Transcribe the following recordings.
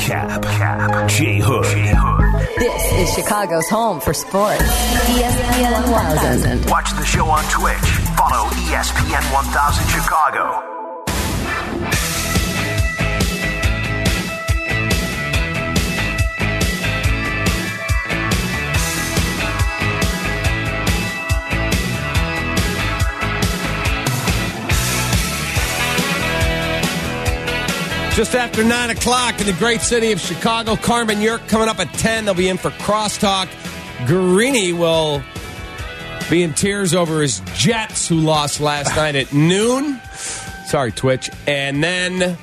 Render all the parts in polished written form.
Cap. J Hood. This is Chicago's home for sports. ESPN 1000. Watch the show on Twitch. Follow ESPN 1000 Chicago. Just after 9 o'clock in the great city of Chicago, Carmen York coming up at 10. They'll be in for Crosstalk. Guarini will be in tears over his Jets, who lost last night at noon. Sorry, Twitch. And then...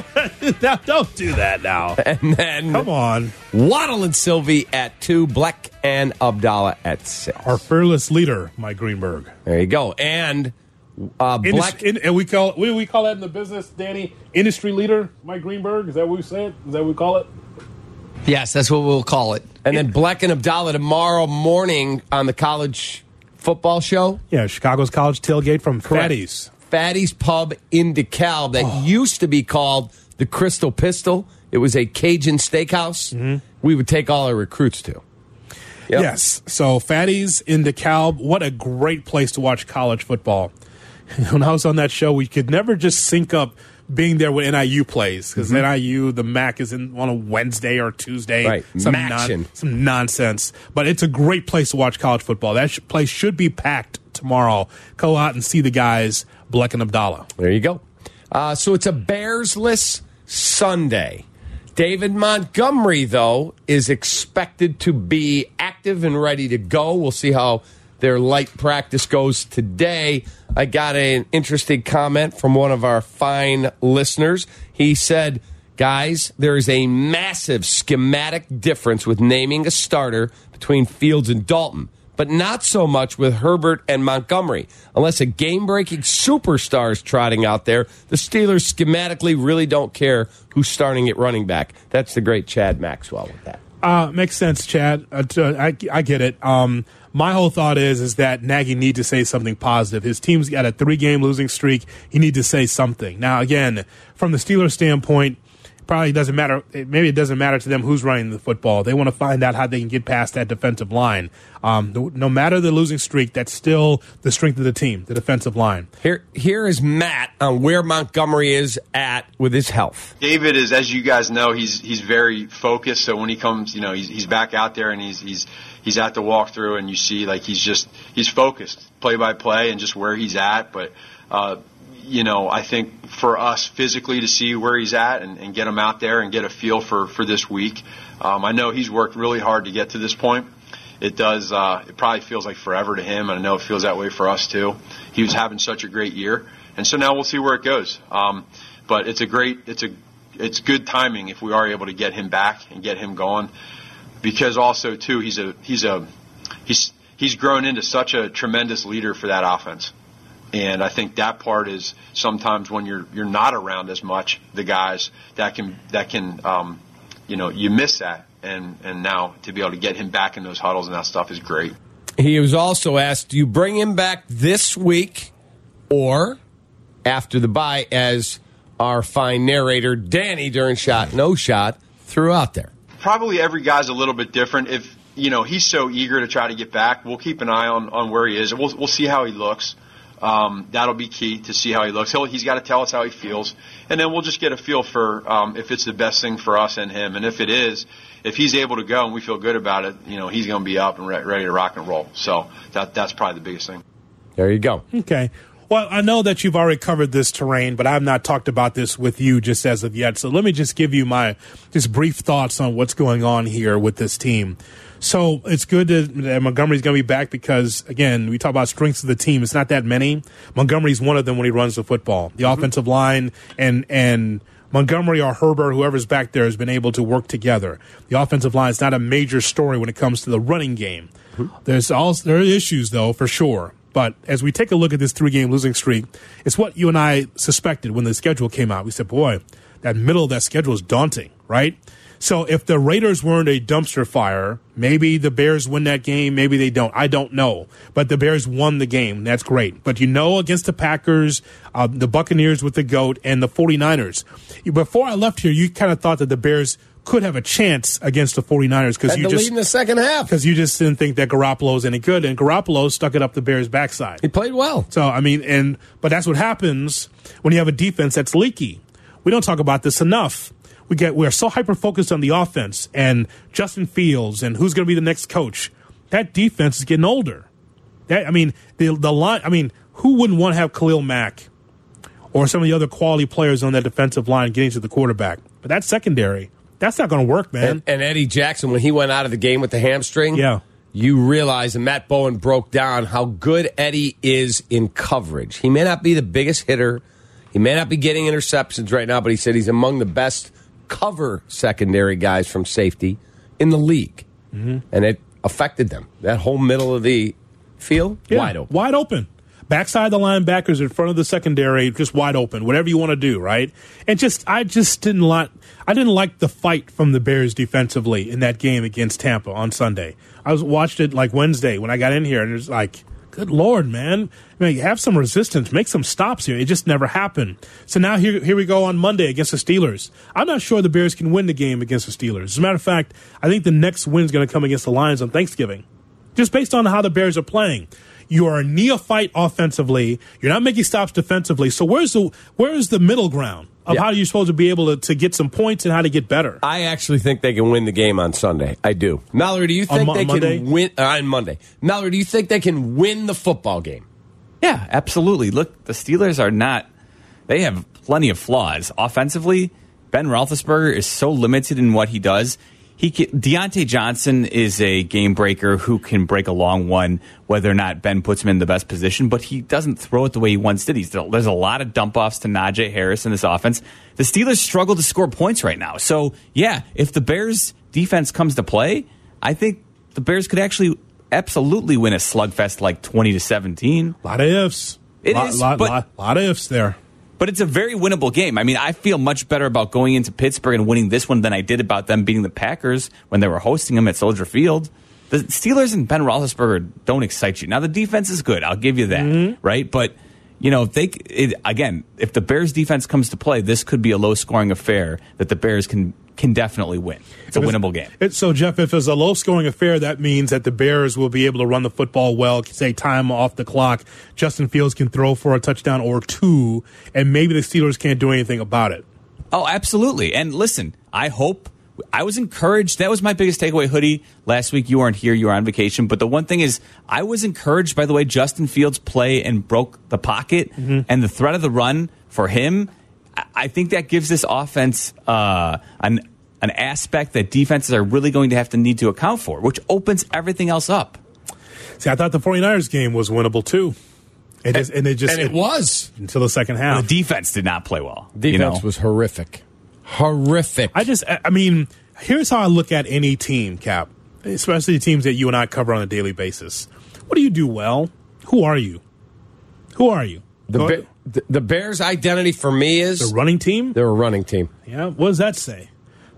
Now, don't do that now. And then... Come on. Waddle and Sylvie at 2. Bleck and Abdallah at 6. Our fearless leader, Mike Greenberg. There you go. And... Black, and we call that in the business, Danny? Industry leader, Mike Greenberg? Is that what we said? Is that what we call it? Yes, that's what we'll call it. And then Bleck and Abdallah tomorrow morning on the college football show. Yeah, Chicago's college tailgate from Correct. Fatty's Pub in DeKalb that used to be called the Crystal Pistol. It was a Cajun steakhouse we would take all our recruits to. Yep. Yes, so Fatty's in DeKalb, what a great place to watch college football. When I was on that show, we could never just sync up being there when NIU plays, because NIU, the MAC is on a Wednesday or Tuesday. Right, some nonsense. But it's a great place to watch college football. That place should be packed tomorrow. Go out and see the guys, Bleck and Abdallah. There you go. So it's a Bears-less Sunday. David Montgomery, though, is expected to be active and ready to go. We'll see how their light practice goes today. I got an interesting comment from one of our fine listeners. He said, guys, there is a massive schematic difference with naming a starter between Fields and Dalton, but not so much with Herbert and Montgomery. Unless a game-breaking superstar is trotting out there, the Steelers schematically really don't care who's starting at running back. That's the great Chad Maxwell with that. Makes sense, Chad. I get it. My whole thought is that Nagy needs to say something positive. His team's got a 3-game losing streak. He needs to say something. Now, again, from the Steelers' standpoint, probably doesn't matter. Maybe it doesn't matter to them who's running the football. They want to find out how they can get past that defensive line. No matter the losing streak, that's still the strength of the team, the defensive line. Here is Matt on where Montgomery is at with his health. David is, as you guys know, he's very focused. So when he comes, he's back out there and he's at the walkthrough, and you see like he's focused, play by play, and just where he's at. But I think for us physically to see where he's at and get him out there and get a feel for this week. I know he's worked really hard to get to this point. It does. It probably feels like forever to him, and I know it feels that way for us too. He was having such a great year, and so now we'll see where it goes. But it's good timing if we are able to get him back and get him going, because also too he's grown into such a tremendous leader for that offense. And I think that part is sometimes when you're not around as much, the guys that can you miss that. And now to be able to get him back in those huddles and that stuff is great. He was also asked, do you bring him back this week or after the bye, as our fine narrator Danny during Shot No Shot threw out there? Probably every guy's a little bit different. If he's so eager to try to get back, we'll keep an eye on where he is. We'll see how he looks. That'll be key to see how he looks. He's got to tell us how he feels, and then we'll just get a feel for if it's the best thing for us and him. And if it is, if he's able to go and we feel good about it, he's going to be up and ready to rock and roll. So that's probably the biggest thing. There you go. Okay. Well, I know that you've already covered this terrain, but I've not talked about this with you just as of yet. So let me just give you my just brief thoughts on what's going on here with this team. So it's good that Montgomery's going to be back because, again, we talk about strengths of the team. It's not that many. Montgomery's one of them when he runs the football. The offensive line and Montgomery or Herbert, whoever's back there, has been able to work together. The offensive line is not a major story when it comes to the running game. There are issues, though, for sure. But as we take a look at this 3-game losing streak, it's what you and I suspected when the schedule came out. We said, boy, that middle of that schedule is daunting, right? So if the Raiders weren't a dumpster fire, maybe the Bears win that game, maybe they don't. I don't know. But the Bears won the game. That's great. But against the Packers, the Buccaneers with the GOAT, and the 49ers. Before I left here, you kind of thought that the Bears could have a chance against the 49ers because you lead in the second half. Because you just didn't think that Garoppolo's any good, and Garoppolo stuck it up the Bears' backside. He played well. So, but that's what happens when you have a defense that's leaky. We don't talk about this enough. We're so hyper-focused on the offense and Justin Fields and who's going to be the next coach. That defense is getting older. The line. Who wouldn't want to have Khalil Mack or some of the other quality players on that defensive line getting to the quarterback? But that secondary, that's not going to work, man. And Eddie Jackson, when he went out of the game with the hamstring, you realize, and Matt Bowen broke down how good Eddie is in coverage. He may not be the biggest hitter. He may not be getting interceptions right now, but he said he's among the best cover secondary guys from safety in the league. Mm-hmm. And it affected them. That whole middle of the field, wide open. Wide open. Backside the linebackers in front of the secondary, just wide open. Whatever you want to do, right? And I didn't like the fight from the Bears defensively in that game against Tampa on Sunday. I watched it like Wednesday when I got in here, and it was like, good Lord, man. Have some resistance. Make some stops here. It just never happened. So now here we go on Monday against the Steelers. I'm not sure the Bears can win the game against the Steelers. As a matter of fact, I think the next win is going to come against the Lions on Thanksgiving. Just based on how the Bears are playing. You are a neophyte offensively. You're not making stops defensively. So where's the middle ground of how you're supposed to be able to get some points and how to get better? I actually think they can win the game on Sunday. I do. Mallory, do you think they can win on Monday? Mallory, do you think they can win the football game? Yeah, absolutely. Look, the Steelers are not. They have plenty of flaws offensively. Ben Roethlisberger is so limited in what he does. Deontay Johnson is a game breaker who can break a long one, whether or not Ben puts him in the best position, but he doesn't throw it the way he once did. There's a lot of dump-offs to Najee Harris in this offense. The Steelers struggle to score points right now. So, yeah, if the Bears' defense comes to play, I think the Bears could actually absolutely win a slugfest like 20-17. A lot of ifs. Lot of ifs there. But it's a very winnable game. I feel much better about going into Pittsburgh and winning this one than I did about them beating the Packers when they were hosting them at Soldier Field. The Steelers and Ben Roethlisberger don't excite you. Now, the defense is good. I'll give you that, right? But, if the Bears' defense comes to play, this could be a low-scoring affair that the Bears can definitely win. It's a winnable game. So, Jeff, if it's a low-scoring affair, that means that the Bears will be able to run the football well, say time off the clock. Justin Fields can throw for a touchdown or two, and maybe the Steelers can't do anything about it. Oh, absolutely. And listen, I was encouraged. That was my biggest takeaway, Hoodie. Last week, you weren't here. You were on vacation. But the one thing is, I was encouraged by the way Justin Fields played and broke the pocket and the threat of the run for him. I think that gives this offense an aspect that defenses are really going to have to need to account for, which opens everything else up. See, I thought the 49ers game was winnable, too. It was. Until the second half. The defense did not play well. Defense was horrific. Horrific. Here's how I look at any team, Cap, especially teams that you and I cover on a daily basis. What do you do well? Who are you? The Bears' identity for me is... The running team? They're a running team. Yeah, what does that say?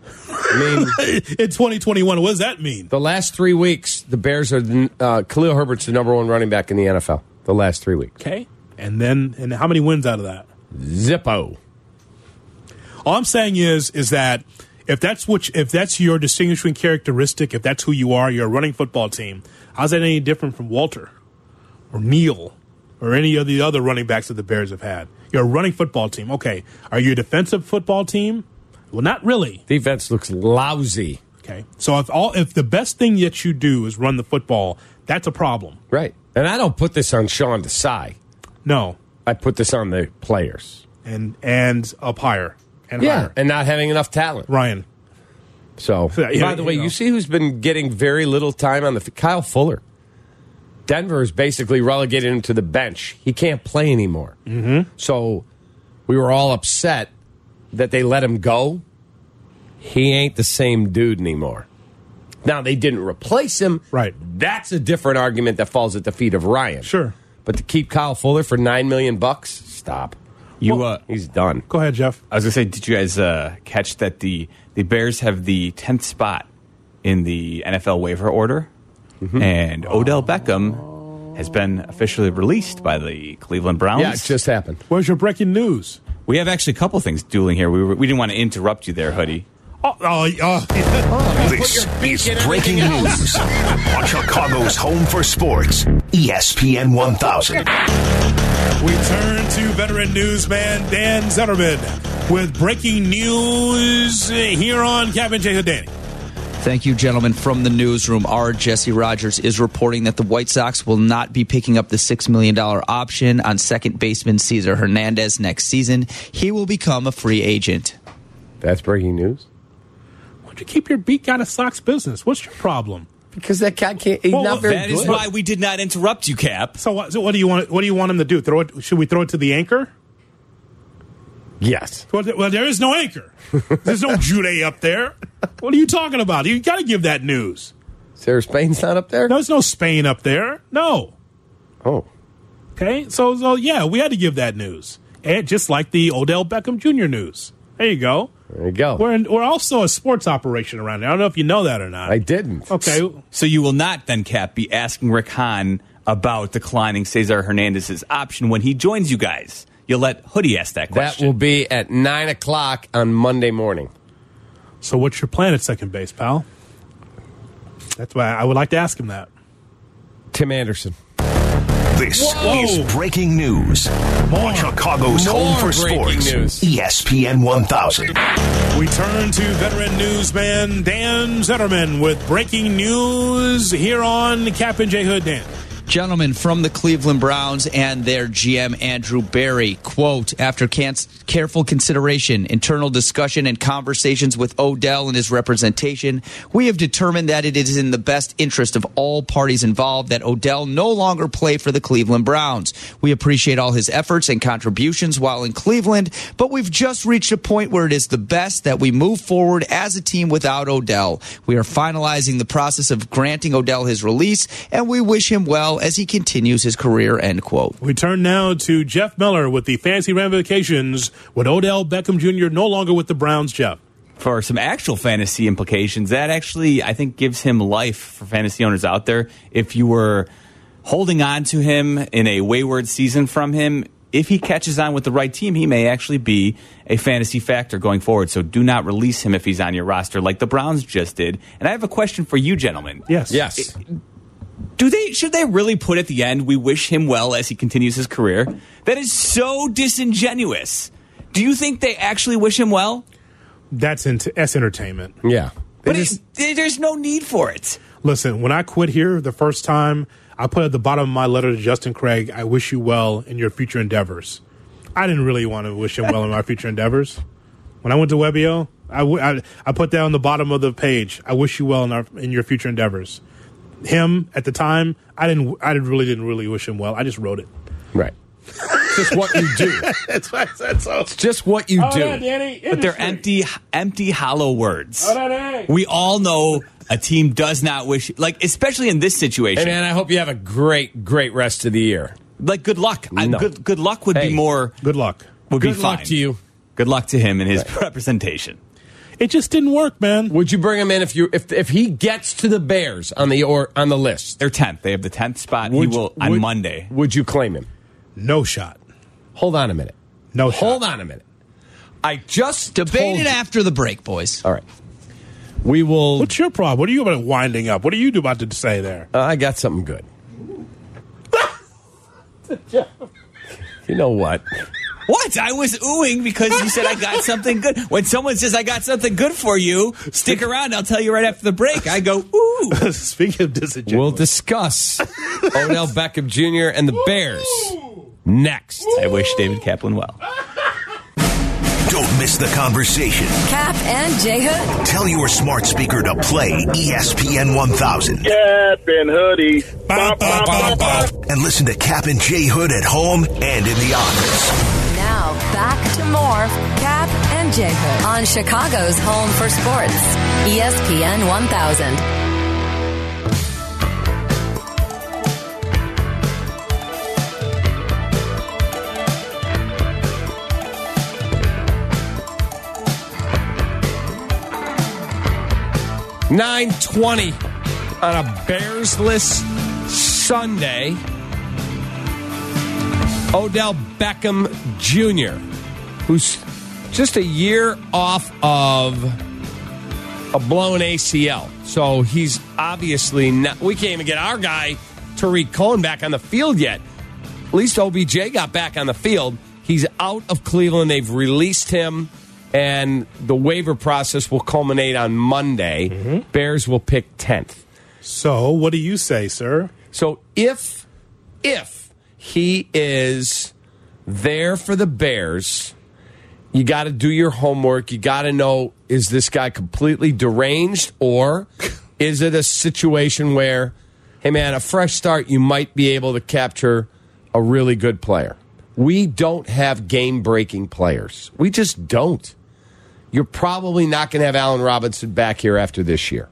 In 2021, what does that mean? The last 3 weeks, the Bears are... Khalil Herbert's the number one running back in the NFL. The last 3 weeks. Okay. And how many wins out of that? Zippo. All I'm saying is that if that's your distinguishing characteristic, if that's who you are, you're a running football team, how's that any different from Walter or Neal or any of the other running backs that the Bears have had? You're a running football team. Okay. Are you a defensive football team? Well, not really. Defense looks lousy. Okay. So if the best thing that you do is run the football, that's a problem. Right. And I don't put this on Sean Desai. No. I put this on the players. And up higher. And higher. And not having enough talent. Ryan. So, by the way, you see who's been getting very little time on Kyle Fuller. Denver is basically relegated him to the bench. He can't play anymore. Mm-hmm. So we were all upset that they let him go. He ain't the same dude anymore. Now, they didn't replace him. Right. That's a different argument that falls at the feet of Ryan. Sure. But to keep Kyle Fuller for $9 million, stop. He's done. Go ahead, Jeff. I was going to say, did you guys catch that the Bears have the 10th spot in the NFL waiver order? Mm-hmm. And Odell Beckham has been officially released by the Cleveland Browns. Yeah, it just happened. Where's your breaking news? We have actually a couple things dueling here. We didn't want to interrupt you there, Hoodie. This is breaking news on Chicago's home for sports, ESPN 1000. We turn to veteran newsman Dan Zetterman with breaking news here on Cap and J Hood. Danny. Thank you, gentlemen. From the newsroom, our Jesse Rogers is reporting that the White Sox will not be picking up the $6 million option on second baseman Cesar Hernandez next season. He will become a free agent. That's breaking news? Why don't you keep your beak out of Sox business? What's your problem? Because that guy can't. He's not very good. That is why we did not interrupt you, Cap. So what do you want? What do you want him to do? Throw it? Should we throw it to the anchor? Yes. Well, there is no anchor. There's no Jude up there. What are you talking about? You got to give that news. Sarah Spain's not up there? No, there's no Spain up there. No. Oh. Okay. So yeah, we had to give that news. And just like the Odell Beckham Jr. news. There you go. There you go. We're also a sports operation around here. I don't know if you know that or not. I didn't. Okay. So you will not then, Cap, be asking Rick Hahn about declining Cesar Hernandez's option when he joins you guys. You'll let Hoodie ask that question. That will be at 9 o'clock on Monday morning. So what's your plan at second base, pal? That's why I would like to ask him that. Tim Anderson. This is breaking news on Chicago's home for sports, ESPN 1000. We turn to veteran newsman Dan Zetterman with breaking news here on Cap and J Hood. Dan. Gentlemen, from the Cleveland Browns and their GM, Andrew Berry, quote, after careful consideration, internal discussion, and conversations with Odell and his representation, we have determined that it is in the best interest of all parties involved that Odell no longer play for the Cleveland Browns. We appreciate all his efforts and contributions while in Cleveland, but we've just reached a point where it is the best that we move forward as a team without Odell. We are finalizing the process of granting Odell his release, and we wish him well as he continues his career, end quote. We turn now to Jeff Miller with the fantasy ramifications with Odell Beckham Jr. no longer with the Browns. Jeff. For some actual fantasy implications, that actually, I think, gives him life for fantasy owners out there. If you were holding on to him in a wayward season from him, if he catches on with the right team, he may actually be a fantasy factor going forward. So do not release him if he's on your roster like the Browns just did. And I have a question for you, gentlemen. Yes. Should they really put at the end, we wish him well as he continues his career? That is so disingenuous. Do you think they actually wish him well? That's entertainment. Yeah. But there's no need for it. Listen, when I quit here the first time, I put at the bottom of my letter to Justin Craig, I wish you well in your future endeavors. I didn't really want to wish him well in my future endeavors. When I went to Webio, I put that on the bottom of the page. I wish you well in your future endeavors. Him at the time, I didn't really wish him well. I just wrote it. Right. It's just what you do. That's why I said so. It's just what you do. Yeah, Danny, but they're empty, hollow words. Danny. We all know a team does not wish, like, especially in this situation. Hey, man, I hope you have a great rest of the year. Like, good luck. No. Good luck would be more. Good luck. Would Good be luck fine. to you. Good luck to him and his representation. It just didn't work, man. Would you bring him in if he gets to the Bears on the list? They're 10th. They have the 10th spot. He will on Monday. Would you claim him? No shot. Hold on a minute. No shot. Hold on a minute. I just Debate it after the break, boys. All right. We will. What's your problem? What are you about winding up? What are you about to say there? I got something good. You know what? What? I was oohing because you said I got something good. When someone says I got something good for you, stick around. I'll tell you right after the break. I go, ooh. Speaking of disingenuous. We'll discuss Odell Beckham Jr. and the Bears next. I wish David Kaplan well. Don't miss the conversation. Cap and J Hood. Tell your smart speaker to play ESPN 1000. Cap and Hoodie. And listen to Cap and J Hood at home and in the office. Now, back to more Cap and J Hood on Chicago's home for sports, ESPN 1000. 9:20 on a Bears-less Sunday. Odell Beckham Jr., who's just a year off of a blown ACL. So he's obviously not. We can't even get our guy, Tariq Cohen, back on the field yet. At least OBJ got back on the field. He's out of Cleveland. They've released him, and the waiver process will culminate on Monday. Mm-hmm. Bears will pick 10th. So what do you say, sir? So if he is there for the Bears, you got to do your homework. You got to know, is this guy completely deranged, or is it a situation where, hey, man, a fresh start, you might be able to capture a really good player. We don't have game-breaking players. We just don't. You're probably not going to have Allen Robinson back here after this year.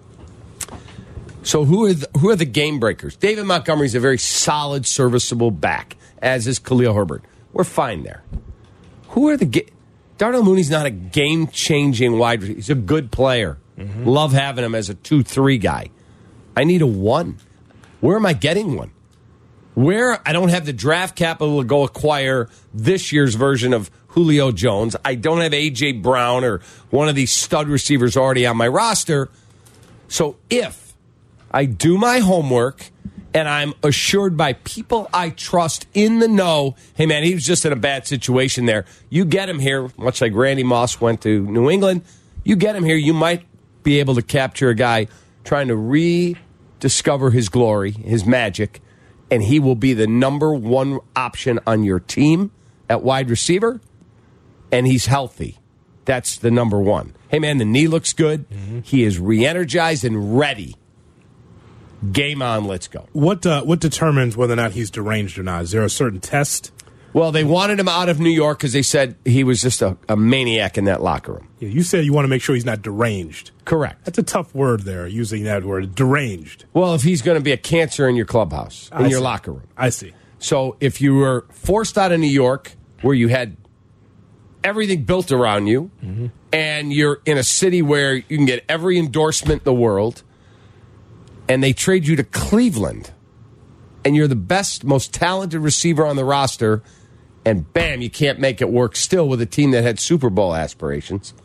So who are the game breakers? David Montgomery's a very solid, serviceable back, as is Khalil Herbert. We're fine there. Who are Darnell Mooney's not a game-changing wide receiver. He's a good player. Mm-hmm. Love having him as a 2-3 guy. I need a 1. Where am I getting one? Where I don't have the draft capital to go acquire this year's version of Julio Jones. I don't have A.J. Brown or one of these stud receivers already on my roster. So if I do my homework and I'm assured by people I trust in the know, hey, man, he was just in a bad situation there. You get him here, much like Randy Moss went to New England. You get him here, you might be able to capture a guy trying to rediscover his glory, his magic, and he will be the number 1 option on your team at wide receiver, and he's healthy. That's the number 1. Hey, man, the knee looks good. Mm-hmm. He is re-energized and ready. Game on, let's go. What determines whether or not he's deranged or not? Is there a certain test? Well, they wanted him out of New York because they said he was just a maniac in that locker room. Yeah, you said you want to make sure he's not deranged. Correct. That's a tough word there, using that word, deranged. Well, if he's going to be a cancer in your clubhouse, in your locker room. I see. So if you were forced out of New York, where you had everything built around you, mm-hmm. and you're in a city where you can get every endorsement in the world, and they trade you to Cleveland, and you're the best, most talented receiver on the roster, and bam, you can't make it work still with a team that had Super Bowl aspirations.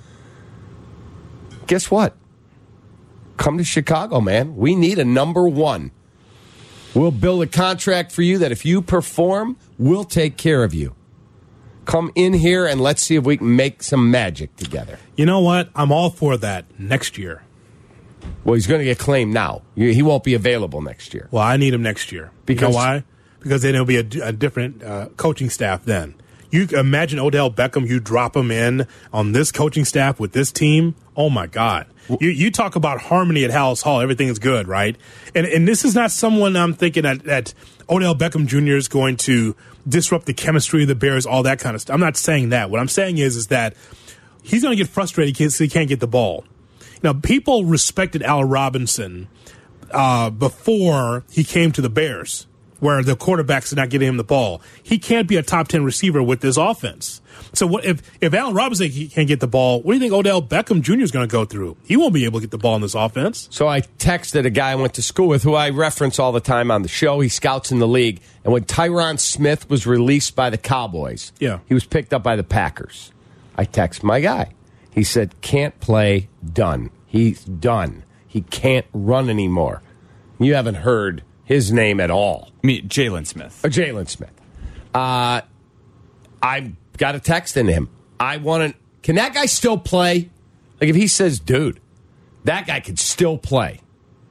Guess what? Come to Chicago, man. We need a number 1. We'll build a contract for you that if you perform, we'll take care of you. Come in here and let's see if we can make some magic together. You know what? I'm all for that next year. Well, he's going to get claimed now. He won't be available next year. Well, I need him next year. Because, you know why? Because then it'll be a different coaching staff then. You imagine Odell Beckham, you drop him in on this coaching staff with this team. Oh, my God. You talk about harmony at Hallis Hall. Everything is good, right? And this is not someone I'm thinking that Odell Beckham Jr. is going to disrupt the chemistry of the Bears, all that kind of stuff. I'm not saying that. What I'm saying is that he's going to get frustrated because he can't get the ball. Now, people respected Allen Robinson before he came to the Bears, where the quarterbacks are not getting him the ball. He can't be a top 10 receiver with this offense. So what if Allen Robinson can't get the ball, what do you think Odell Beckham Jr. is going to go through? He won't be able to get the ball in this offense. So I texted a guy I went to school with who I reference all the time on the show. He scouts in the league. And when Tyron Smith was released by the Cowboys, he was picked up by the Packers. I text my guy. He said, can't play, done. He's done. He can't run anymore. You haven't heard his name at all. I mean, Jalen Smith. Jalen Smith. I got a text into him. Can that guy still play? Like if he says, dude, that guy could still play,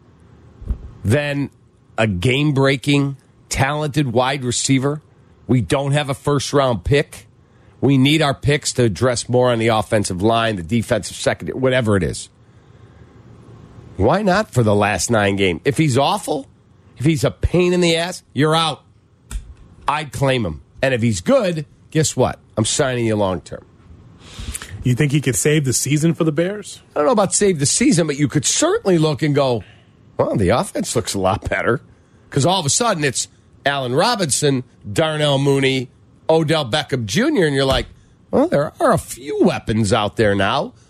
then a game-breaking, talented wide receiver, we don't have a first-round pick. We need our picks to address more on the offensive line, the defensive secondary, whatever it is. Why not for the last 9 games? If he's awful, if he's a pain in the ass, you're out. I'd claim him. And if he's good, guess what? I'm signing you long term. You think he could save the season for the Bears? I don't know about save the season, but you could certainly look and go, well, the offense looks a lot better. Because all of a sudden it's Allen Robinson, Darnell Mooney, Odell Beckham Jr., and you're like, well, there are a few weapons out there now.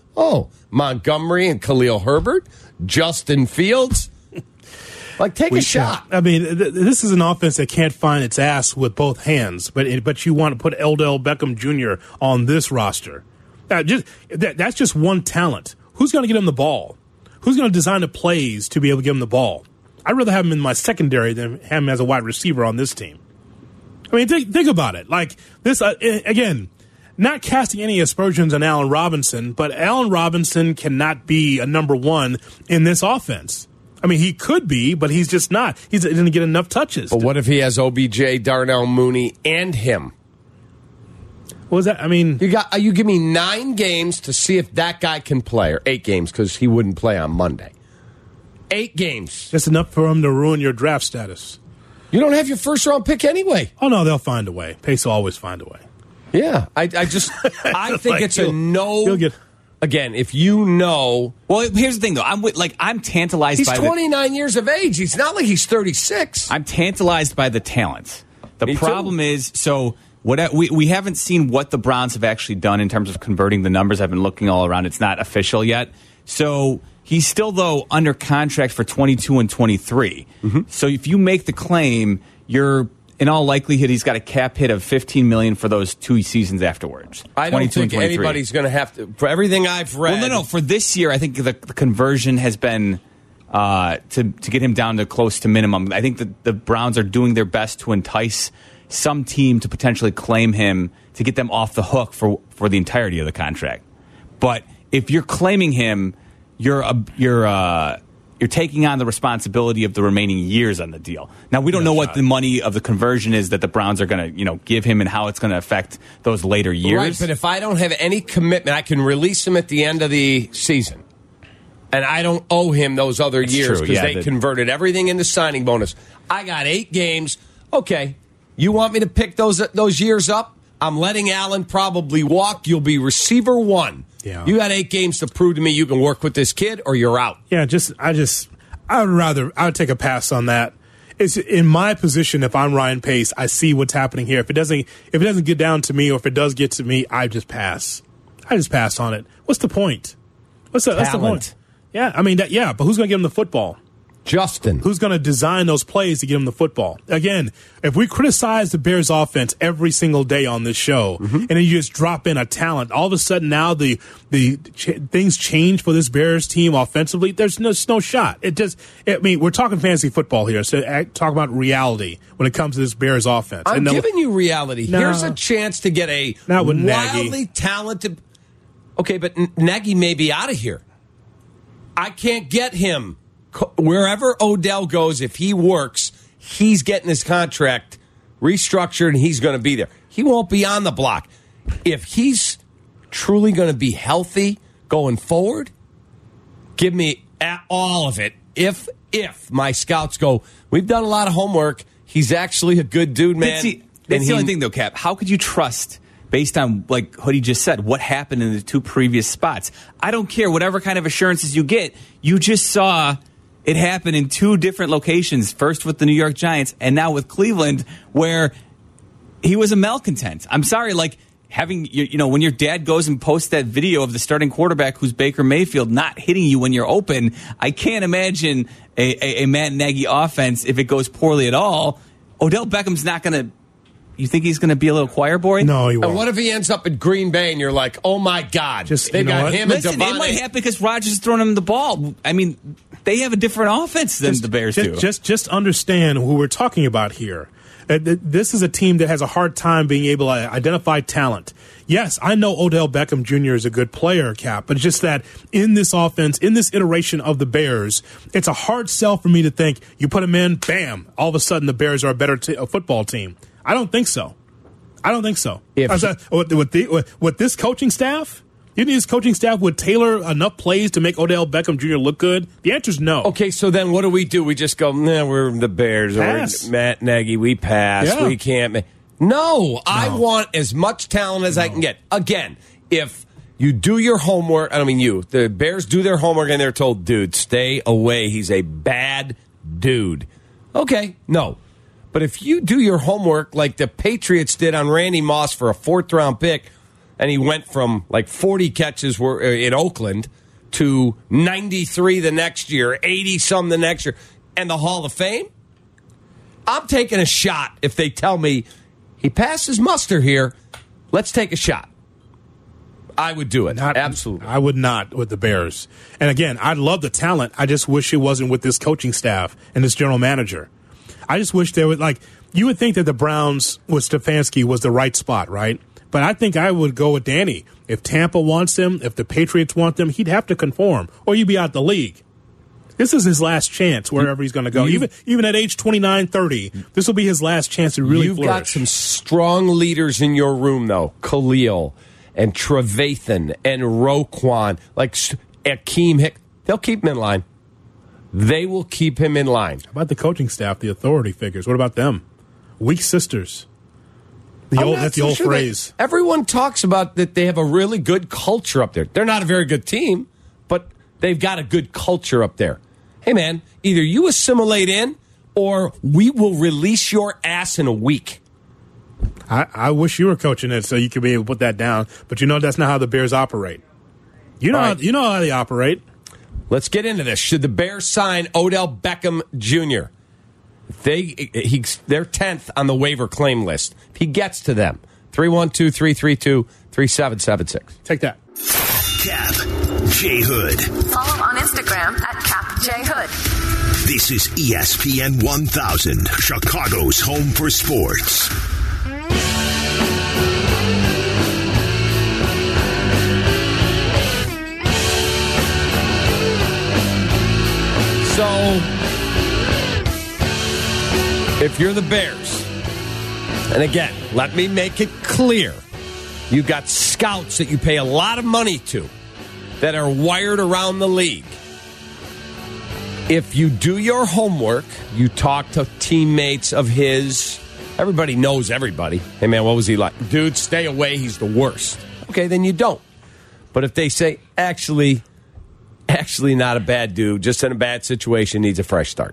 Oh, Montgomery and Khalil Herbert, Justin Fields. Like, take a shot. I mean, this is an offense that can't find its ass with both hands, but you want to put Odell Beckham Jr. on this roster. That's just one talent. Who's going to get him the ball? Who's going to design the plays to be able to give him the ball? I'd rather have him in my secondary than have him as a wide receiver on this team. I mean, think about it. Like, this, again, not casting any aspersions on Allen Robinson, but Allen Robinson cannot be a number one in this offense. I mean, he could be, but he's just not. He didn't get enough touches. But what if he has OBJ, Darnell Mooney, and him? What was that? I mean, you give me 9 games to see if that guy can play, or 8 games because he wouldn't play on Monday. 8 games. Just enough for him to ruin your draft status. You don't have your first-round pick anyway. Oh, no, they'll find a way. Pace will always find a way. Yeah, I think like it's a no. He'll get... Again, if you know... Well, here's the thing, though. I'm tantalized by... He's 29 years of age. He's not like he's 36. I'm tantalized by the talent. The problem is, so we haven't seen what the Browns have actually done in terms of converting the numbers. I've been looking all around. It's not official yet. So he's still, though, under contract for 22 and 23. Mm-hmm. So if you make the claim, you're... In all likelihood, he's got a cap hit of $15 million for those 2 seasons afterwards. I don't think anybody's going to have to. For everything I've read, well, no. For this year, I think the conversion has been to get him down to close to minimum. I think that the Browns are doing their best to entice some team to potentially claim him to get them off the hook for the entirety of the contract. But if you're claiming him, you're taking on the responsibility of the remaining years on the deal. Now, we don't know what the money of the conversion is that the Browns are going to, give him and how it's going to affect those later years. Right, but if I don't have any commitment, I can release him at the end of the season. And I don't owe him those other years because they converted everything into signing bonus. I got 8 games. Okay, you want me to pick those years up? I'm letting Allen probably walk. You'll be receiver 1. Yeah. You got 8 games to prove to me you can work with this kid, or you're out. Yeah, I would take a pass on that. It's in my position. If I'm Ryan Pace, I see what's happening here. If it doesn't get down to me, or if it does get to me, I just pass. I just pass on it. What's the point? What's the point? Yeah, I mean but who's going to give him the football? Justin. Who's going to design those plays to get him the football? Again, if we criticize the Bears offense every single day on this show, and then you just drop in a talent, all of a sudden now the things change for this Bears team offensively. There's no shot. We're talking fantasy football here, so talk about reality when it comes to this Bears offense. I'm giving you reality. Here's a chance to get a wildly talented... Okay, but Nagy may be out of here. I can't get him. Wherever Odell goes, if he works, he's getting his contract restructured and he's going to be there. He won't be on the block. If he's truly going to be healthy going forward, give me all of it. If my scouts go, we've done a lot of homework, he's actually a good dude, man. That's the only thing, though, Cap. How could you trust, based on, like Hoodie just said, what happened in the 2 previous spots? I don't care. Whatever kind of assurances you get, you just saw... It happened in 2 different locations, first with the New York Giants and now with Cleveland, where he was a malcontent. I'm sorry, having, when your dad goes and posts that video of the starting quarterback who's Baker Mayfield not hitting you when you're open, I can't imagine a Matt Nagy offense, if it goes poorly at all. Odell Beckham's not going to... You think he's going to be a little choir boy? No, he won't. And what if he ends up at Green Bay and you're like, oh, my God. They got him and Devontae. It might happen because Rodgers is throwing him the ball. I mean, they have a different offense than the Bears do. Just understand who we're talking about here. This is a team that has a hard time being able to identify talent. Yes, I know Odell Beckham Jr. is a good player, Cap, but it's just that in this offense, in this iteration of the Bears, it's a hard sell for me to think you put him in, bam, all of a sudden the Bears are a better football team. I don't think so. With this coaching staff, you think this coaching staff would tailor enough plays to make Odell Beckham Jr. look good? The answer is no. Okay, so then what do? We just go, we're the Bears. Pass. Or Matt Nagy, we pass. Yeah. We can't. No, I want as much talent as I can get. Again, if you do your homework, the Bears do their homework and they're told, dude, stay away. He's a bad dude. Okay, no. But if you do your homework like the Patriots did on Randy Moss for a 4th-round pick, And he went from like 40 catches in Oakland to 93 the next year, 80-some the next year, and the Hall of Fame? I'm taking a shot if they tell me he passes muster here. Let's take a shot. I would do it. Absolutely. I would not with the Bears. And again, I love the talent. I just wish it wasn't with this coaching staff and this general manager. I just wish they would, like, you would think that the Browns with Stefanski was the right spot, right? But I think I would go with Danny. If Tampa wants him, if the Patriots want them, he'd have to conform, or you'd be out the league. This is his last chance wherever he's going to go. Even at age 29, 30, this will be his last chance to really flourish. You've got some strong leaders in your room, though. Khalil and Trevathan and Roquan, like Akeem Hicks. They'll keep him in line. They will keep him in line. How about the coaching staff, the authority figures? What about them? Weak sisters. That's the old phrase. Everyone talks about that they have a really good culture up there. They're not a very good team, but they've got a good culture up there. Hey, man, either you assimilate in or we will release your ass in a week. I wish you were coaching it so you could be able to put that down. But that's not how the Bears operate. You know how they operate. Let's get into this. Should the Bears sign Odell Beckham Jr.? They're 10th on the waiver claim list. If he gets to them, 312-332-3776. Take that. Cap J Hood. Follow on Instagram at Cap J Hood. This is ESPN 1000, Chicago's home for sports. So, if you're the Bears, and again, let me make it clear, you got scouts that you pay a lot of money to that are wired around the league. If you do your homework, you talk to teammates of his, everybody knows everybody. Hey, man, what was he like? Dude, stay away, he's the worst. Okay, then you don't. But if they say, actually not a bad dude, just in a bad situation, needs a fresh start.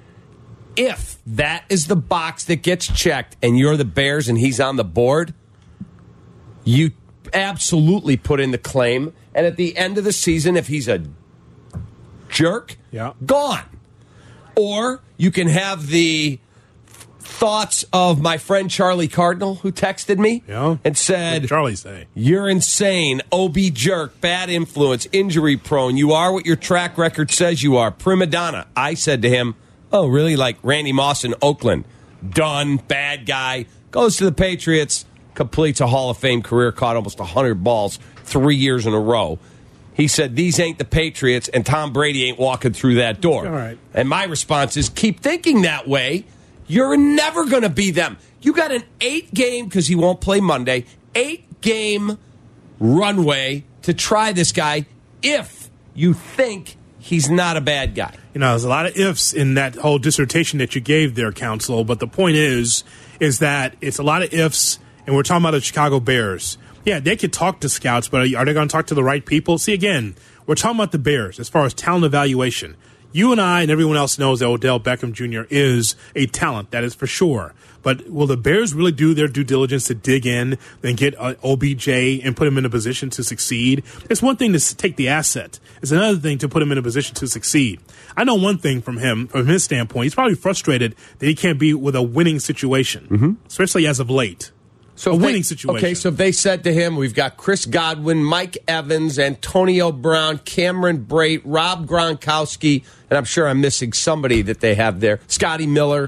If that is the box that gets checked and you're the Bears and he's on the board, you absolutely put in the claim. And at the end of the season, if he's a jerk, gone. Or you can have the thoughts of my friend Charlie Cardinal, who texted me and said, what did Charlie say? You're insane, OB jerk, bad influence, injury prone. You are what your track record says you are, prima donna. I said to him, oh, really? Like Randy Moss in Oakland. Done, bad guy, goes to the Patriots, completes a Hall of Fame career, caught almost 100 balls 3 years in a row. He said, these ain't the Patriots, and Tom Brady ain't walking through that door. All right. And my response is, keep thinking that way. You're never going to be them. You got an 8-game, because he won't play Monday, 8-game runway to try this guy if you think he's not a bad guy. There's a lot of ifs in that whole dissertation that you gave there, Counsel. But the point is that it's a lot of ifs, and we're talking about the Chicago Bears. Yeah, they could talk to scouts, but are they going to talk to the right people? See, again, we're talking about the Bears as far as talent evaluation. You and I and everyone else knows that Odell Beckham Jr. is a talent, that is for sure. But will the Bears really do their due diligence to dig in and get OBJ and put him in a position to succeed? It's one thing to take the asset. It's another thing to put him in a position to succeed. I know one thing from his standpoint. He's probably frustrated that he can't be with a winning situation, especially as of late. So a winning situation. Okay, so if they said to him, we've got Chris Godwin, Mike Evans, Antonio Brown, Cameron Brate, Rob Gronkowski, and I'm sure I'm missing somebody that they have there, Scotty Miller,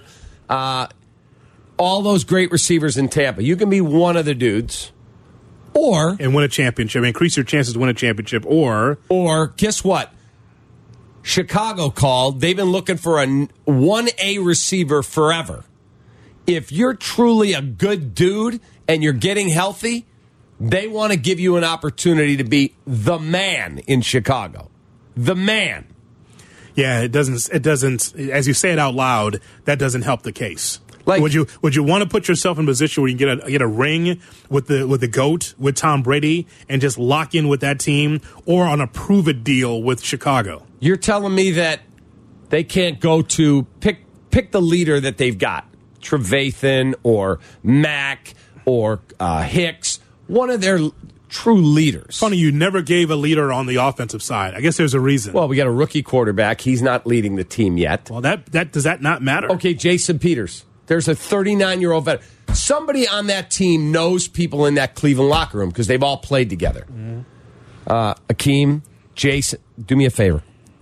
all those great receivers in Tampa. You can be one of the dudes. And win a championship. Increase your chances to win a championship. Or guess what? Chicago called. They've been looking for a 1A receiver forever. If you're truly a good dude and you're getting healthy, they want to give you an opportunity to be the man in Chicago. The man. Yeah, it doesn't, as you say it out loud, that doesn't help the case. Like, would you want to put yourself in a position where you can get a ring with the GOAT, with Tom Brady, and just lock in with that team, or on a prove-it deal with Chicago? You're telling me that they can't go to pick the leader that they've got, Trevathan or Mack or Hicks, one of their true leaders. Funny, you never gave a leader on the offensive side. I guess there's a reason. Well, we got a rookie quarterback. He's not leading the team yet. Well, that does that not matter? Okay, Jason Peters. There's a 39-year-old veteran. Somebody on that team knows people in that Cleveland locker room because they've all played together. Akeem, Jason, do me a favor.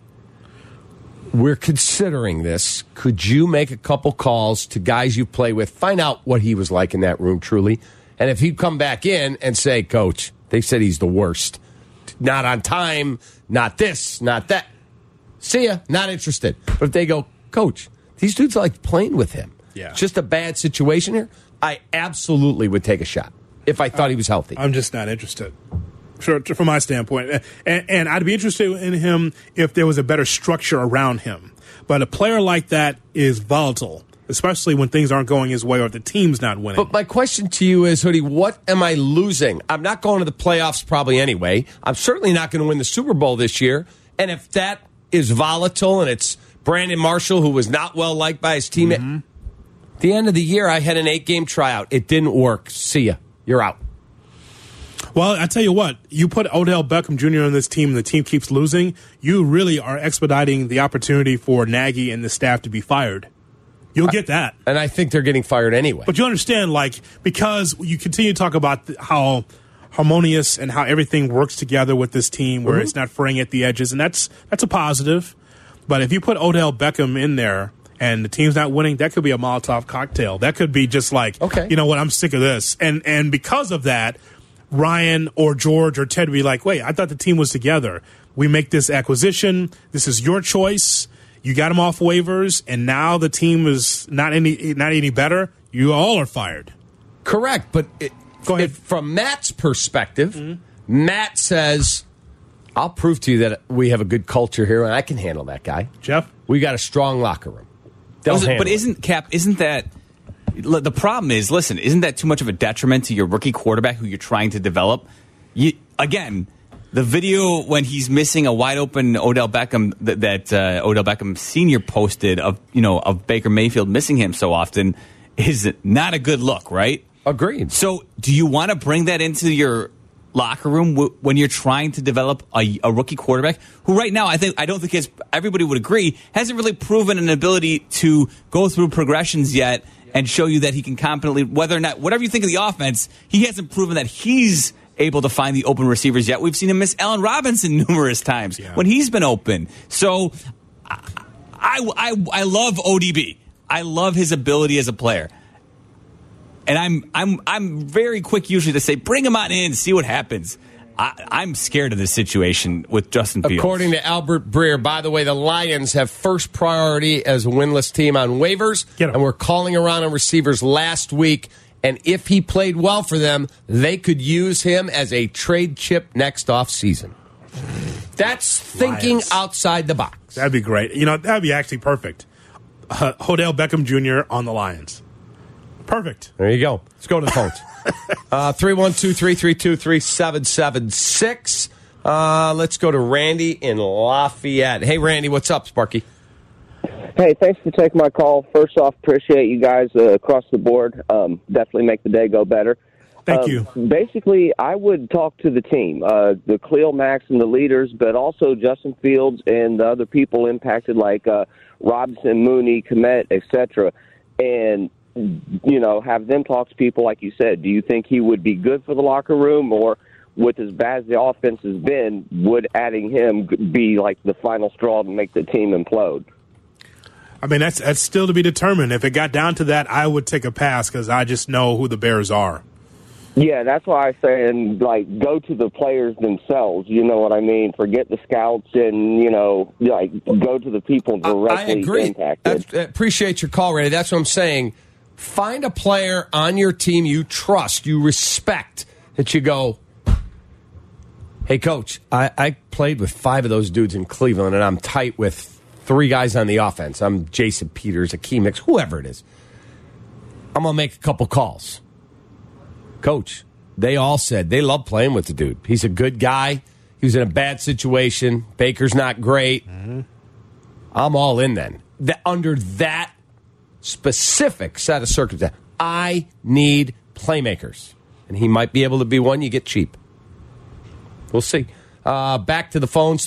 We're considering this. Could you make a couple calls to guys you play with, find out what he was like in that room truly, and if he'd come back in and say, Coach, they said he's the worst. Not on time, not this, not that. See ya, not interested. But if they go, Coach, these dudes like playing with him. Yeah. Just a bad situation here. I absolutely would take a shot if I thought he was healthy. I'm just not interested. Sure, from my standpoint. And I'd be interested in him if there was a better structure around him. But a player like that is volatile, especially when things aren't going his way or the team's not winning. But my question to you is, Hoodie, what am I losing? I'm not going to the playoffs probably anyway. I'm certainly not going to win the Super Bowl this year. And if that is volatile and it's Brandon Marshall, who was not well liked by his teammate, at the end of the year, I had an 8-game tryout. It didn't work. See ya. You're out. Well, I tell you what, you put Odell Beckham Jr. on this team and the team keeps losing, you really are expediting the opportunity for Nagy and the staff to be fired. You'll get that. And I think they're getting fired anyway. But you understand, because you continue to talk about how harmonious and how everything works together with this team where it's not fraying at the edges, and that's a positive. But if you put Odell Beckham in there and the team's not winning, that could be a Molotov cocktail. That could be just like, okay, you know what, I'm sick of this. And because of that, Ryan or George or Ted would be like, wait, I thought the team was together. We make this acquisition. This is your choice. You got him off waivers, and now the team is not any better. You all are fired. Correct, but Go ahead. From Matt's perspective, Matt says, I'll prove to you that we have a good culture here, and I can handle that guy. Jeff? We got a strong locker room. But isn't that the problem is, listen, isn't that too much of a detriment to your rookie quarterback who you're trying to develop? Again, the video when he's missing a wide open Odell Beckham that Odell Beckham Sr. posted of Baker Mayfield missing him so often is not a good look, right? Agreed. So do you want to bring that into your locker room when you're trying to develop a rookie quarterback who right now I don't think everybody would agree hasn't really proven an ability to go through progressions yet and show you that he can competently, whether or not, whatever you think of the offense, he hasn't proven that he's able to find the open receivers yet. We've seen him miss Allen Robinson numerous times when he's been open. So I love ODB. I love his ability as a player. And I'm very quick usually to say, bring him on in, see what happens. I'm scared of this situation with Justin Fields. According to Albert Breer, by the way, the Lions have first priority as a winless team on waivers, and we're calling around on receivers last week. And if he played well for them, they could use him as a trade chip next offseason. That's thinking outside the box. That'd be great. That'd be actually perfect. Odell Beckham Jr. on the Lions. Perfect. There you go. Let's go to the phones. 312-332-3776. Let's go to Randy in Lafayette. Hey, Randy, what's up, Sparky? Hey, thanks for taking my call. First off, appreciate you guys across the board. Definitely make the day go better. Thank you. Basically, I would talk to the team, the Khalil Max and the leaders, but also Justin Fields and the other people impacted like Robinson, Mooney, Kmet, etc., and have them talk to people like you said. Do you think he would be good for the locker room, or with as bad as the offense has been, would adding him be like the final straw to make the team implode? I mean, that's still to be determined. If it got down to that, I would take a pass because I just know who the Bears are. Yeah, that's why I say, and go to the players themselves. You know what I mean? Forget the scouts and, go to the people directly impacted. I appreciate your call, Randy. That's what I'm saying. Find a player on your team you trust, you respect, that you go, hey, Coach, I played with 5 of those dudes in Cleveland, and I'm tight with 3 guys on the offense. I'm Jason Peters, Akeem Hicks, whoever it is. I'm going to make a couple calls. Coach, they all said they love playing with the dude. He's a good guy. He was in a bad situation. Baker's not great. I'm all in then. Under that specific set of circumstances, I need playmakers. And he might be able to be one you get cheap. We'll see. Back to the phones,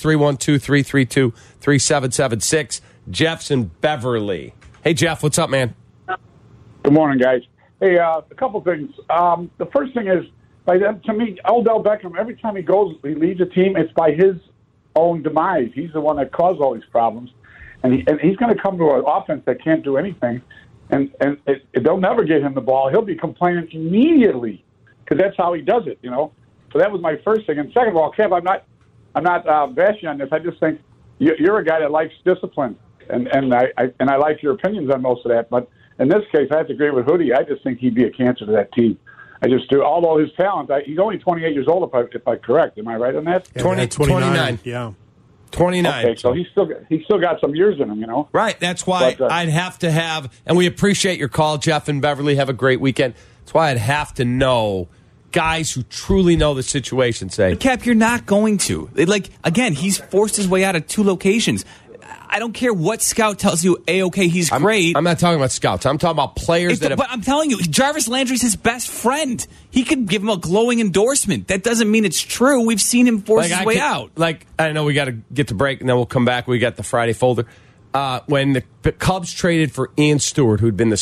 312-332-3776. Jeff's in Beverly. Hey, Jeff, what's up, man? Good morning, guys. Hey, a couple things. The first thing is, to me, Odell Beckham, every time he leads a team, it's by his own demise. He's the one that caused all these problems. And he's going to come to an offense that can't do anything, and they'll never get him the ball. He'll be complaining immediately because that's how he does it, you know. So that was my first thing. And second of all, Kev, I'm not bashing on this. I just think you're a guy that likes discipline, and I like your opinions on most of that. But in this case, I have to agree with Hoodie. I just think he'd be a cancer to that team. I just do. Although his talent, he's only 28 years old, if I'm correct. Am I right on that? Yeah, 29. Yeah. 29. Okay, so he's still got some years in him, you know. Right. That's why I'd have to have, and we appreciate your call, Jeff and Beverly. Have a great weekend. That's why I'd have to know guys who truly know the situation say. But Cap, you're not going to. Again, he's forced his way out of 2 locations. I don't care what scout tells you, A-OK, he's great. I'm not talking about scouts. I'm talking about players But I'm telling you, Jarvis Landry's his best friend. He could give him a glowing endorsement. That doesn't mean it's true. We've seen him force his way out. I know we got to get to break, and then we'll come back. We got the Friday folder. When the Cubs traded for Ian Stewart, who'd been the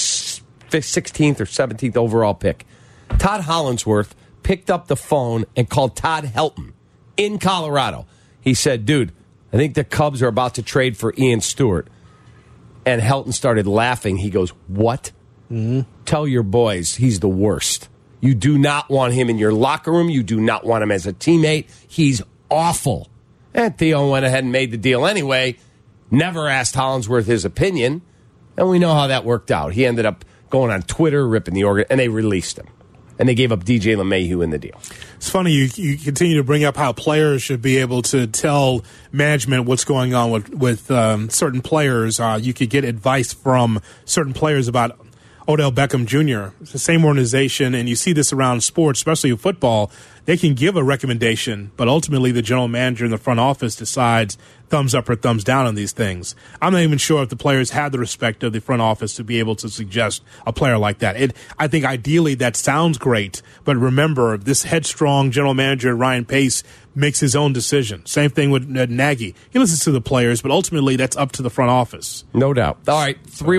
16th or 17th overall pick, Todd Hollandsworth picked up the phone and called Todd Helton in Colorado. He said, dude, I think the Cubs are about to trade for Ian Stewart. And Helton started laughing. He goes, what? Mm-hmm. Tell your boys he's the worst. You do not want him in your locker room. You do not want him as a teammate. He's awful. And Theo went ahead and made the deal anyway. Never asked Hollandsworth his opinion. And we know how that worked out. He ended up going on Twitter, ripping the organ, and they released him. And they gave up DJ LeMahieu in the deal. It's funny you continue to bring up how players should be able to tell management what's going on with certain players. You could get advice from certain players about Odell Beckham Jr. It's the same organization, and you see this around sports, especially in football. They can give a recommendation, but ultimately the general manager in the front office decides thumbs up or thumbs down on these things. I'm not even sure if the players have the respect of the front office to be able to suggest a player like that. I think ideally that sounds great, but remember, this headstrong general manager, Ryan Pace, makes his own decision. Same thing with Nagy. He listens to the players, but ultimately that's up to the front office. No doubt. All right,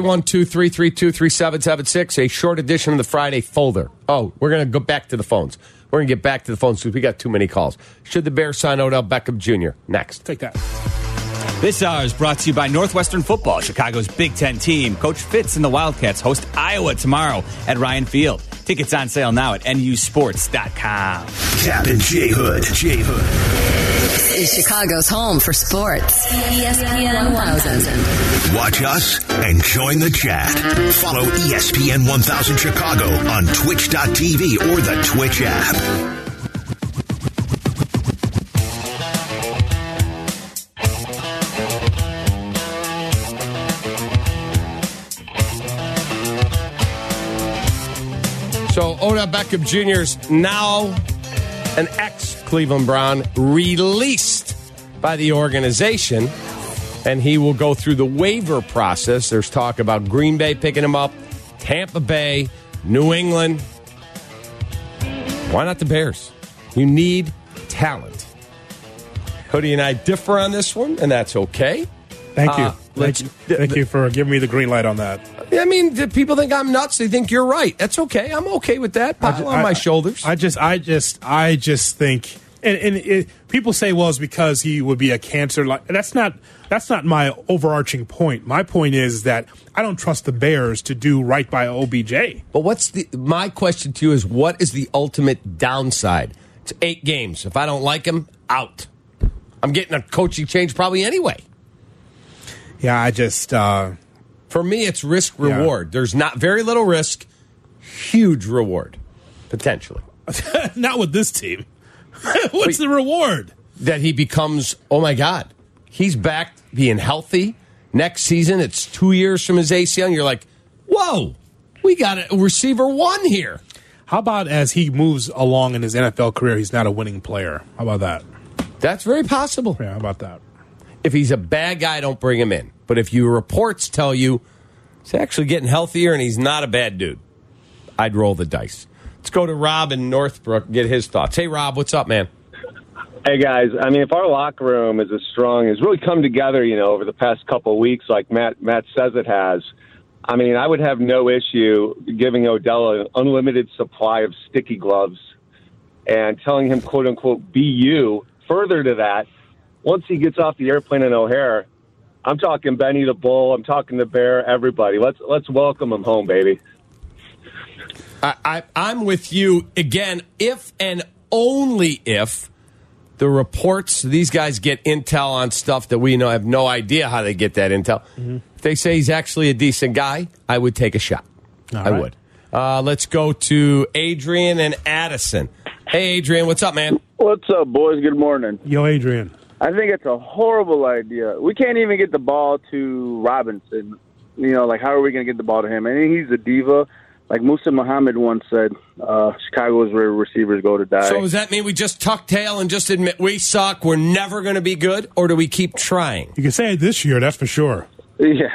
312-332-3776, a short edition of the Friday folder. Oh, we're going to go back to the phones. We're going to get back to the phones because we got too many calls. Should the Bears sign Odell Beckham Jr.? Next. Take that. This hour is brought to you by Northwestern Football, Chicago's Big Ten team. Coach Fitz and the Wildcats host Iowa tomorrow at Ryan Field. Tickets on sale now at nusports.com. Cap and J Hood. This is Chicago's home for sports. ESPN 1000. Watch us and join the chat. Follow ESPN 1000 Chicago on Twitch.tv or the Twitch app. So Odell Beckham Jr. is now an ex-Cleveland Brown released by the organization, and he will go through the waiver process. There's talk about Green Bay picking him up, Tampa Bay, New England. Why not the Bears? You need talent. Cody and I differ on this one, and that's okay. Thank you. Thank you for giving me the green light on that. I mean, people think I'm nuts. They think you're right. That's okay. I'm okay with that. Pile on my shoulders. I just think, and people say, well, it's because he would be a cancer. That's not my overarching point. My point is that I don't trust the Bears to do right by OBJ. But my question to you is, what is the ultimate downside? It's 8 games. If I don't like him, out. I'm getting a coaching change probably anyway. Yeah, I just... For me, it's risk-reward. Yeah. There's not very little risk, huge reward, potentially. Not with this team. What's the reward? That he becomes, oh, my God, he's back being healthy. Next season, it's 2 years from his ACL, and you're like, whoa, we got a receiver 1 here. How about as he moves along in his NFL career, he's not a winning player? How about that? That's very possible. Yeah, how about that? If he's a bad guy, don't bring him in. But if your reports tell you he's actually getting healthier and he's not a bad dude, I'd roll the dice. Let's go to Rob in Northbrook and get his thoughts. Hey, Rob, what's up, man? Hey, guys. I mean, if our locker room is as strong, has really come together, over the past couple of weeks, like Matt says it has, I mean, I would have no issue giving Odell an unlimited supply of sticky gloves and telling him, quote unquote, be you. Further to that, once he gets off the airplane in O'Hare, I'm talking Benny the Bull, I'm talking the Bear, everybody. Let's welcome him home, baby. I'm with you again. If and only if the reports, these guys get intel on stuff that we have no idea how they get that intel. Mm-hmm. If they say he's actually a decent guy, I would take a shot. I would. Let's go to Adrian and Addison. Hey, Adrian, what's up, man? What's up, boys? Good morning. Yo, Adrian. I think it's a horrible idea. We can't even get the ball to Robinson. How are we going to get the ball to him? I think he's a diva. Like Musa Muhammad once said, Chicago is where receivers go to die. So does that mean we just tuck tail and just admit we suck, we're never going to be good, or do we keep trying? You can say it this year, that's for sure. Yeah.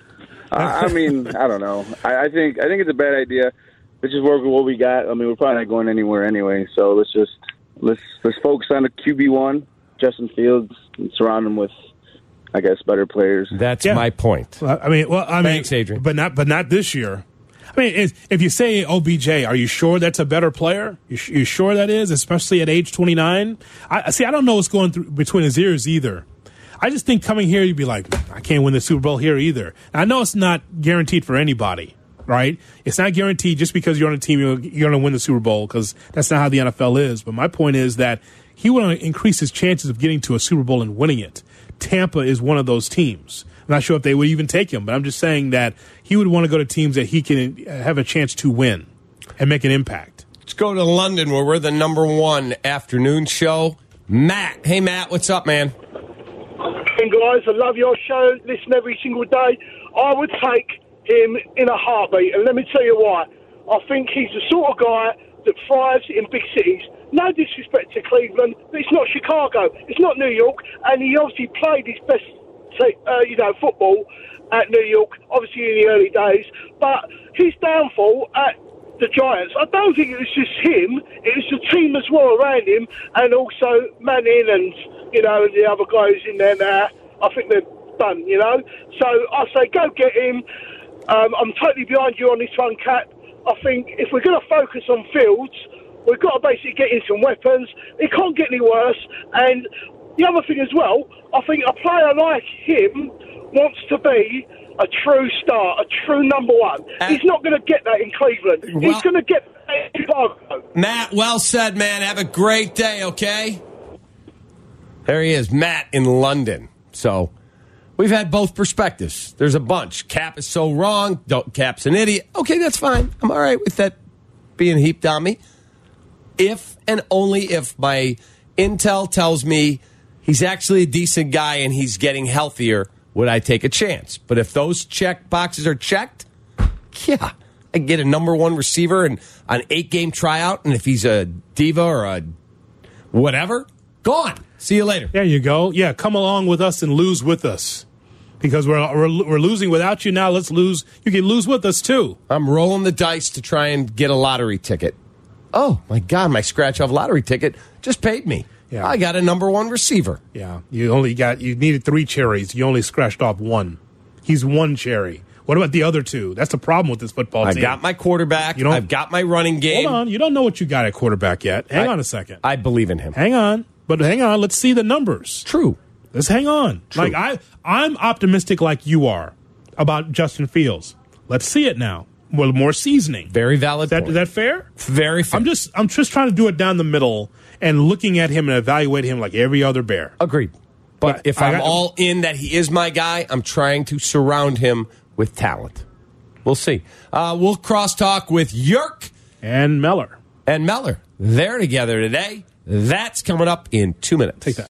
I mean, I don't know. I think it's a bad idea. Let's just work with what we got. I mean, we're probably not going anywhere anyway, so let's focus on the QB1, Justin Fields, and surround him with, I guess, better players. That's my point. Thanks, Adrian. But not this year. I mean, if you say OBJ, are you sure that's a better player? You sure that is, especially at age 29? I don't know what's going through between his ears either. I just think coming here, you'd be like, I can't win the Super Bowl here either. And I know it's not guaranteed for anybody, right? It's not guaranteed just because you're on a team you're going to win the Super Bowl, because that's not how the NFL is. But my point is that he would increase his chances of getting to a Super Bowl and winning it. Tampa is one of those teams. I'm not sure if they would even take him, but I'm just saying that he would want to go to teams that he can have a chance to win and make an impact. Let's go to London, where we're the number one afternoon show. Matt. Hey, Matt, what's up, man? Hey, guys, I love your show. Listen every single day. I would take him in a heartbeat, and let me tell you why. I think he's the sort of guy that thrives in big cities. No disrespect to Cleveland, but it's not Chicago. It's not New York, and he obviously played his best football at New York, obviously in the early days, but his downfall at the Giants, I don't think it was just him, it was the team as well around him, and also Manning and, the other guys in there now. I think they're done, So I say go get him. I'm totally behind you on this one, Cat. I think if we're going to focus on Fields, we've got to basically get in some weapons. It can't get any worse, and the other thing as well, I think a player like him wants to be a true star, a true number one. He's not going to get that in Cleveland. He's going to get that in Chicago. Matt, well said, man. Have a great day, okay? There he is, Matt in London. So we've had both perspectives. There's a bunch. Cap is so wrong. Cap's an idiot. Okay, that's fine. I'm all right with that being heaped on me. If and only if my intel tells me he's actually a decent guy and he's getting healthier, would I take a chance? But if those check boxes are checked, yeah, I get a number one receiver and an 8-game tryout, and if he's a diva or a whatever, gone. See you later. There you go. Yeah, come along with us and lose with us. Because we're losing without you now. Let's lose. You can lose with us, too. I'm rolling the dice to try and get a lottery ticket. Oh, my God, my scratch-off lottery ticket just paid me. Yeah. I got a number one receiver. Yeah, you needed 3 cherries. You only scratched off 1. He's 1 cherry. What about the other 2? That's the problem with this football team. I got my quarterback. I've got my running game. Hold on. You don't know what you got at quarterback yet. Hang on a second. I believe in him. Hang on. But hang on. Let's see the numbers. True. Let's hang on. True. Like I'm optimistic like you are about Justin Fields. Let's see it now. Well, more seasoning. Very valid. Is that fair? Very fair. I'm just trying to do it down the middle and looking at him and evaluate him like every other Bear. Agreed. But if I'm all in that he is my guy, I'm trying to surround him with talent. We'll see. We'll crosstalk with Yerk and Meller. They're together today. That's coming up in 2 minutes. Take that.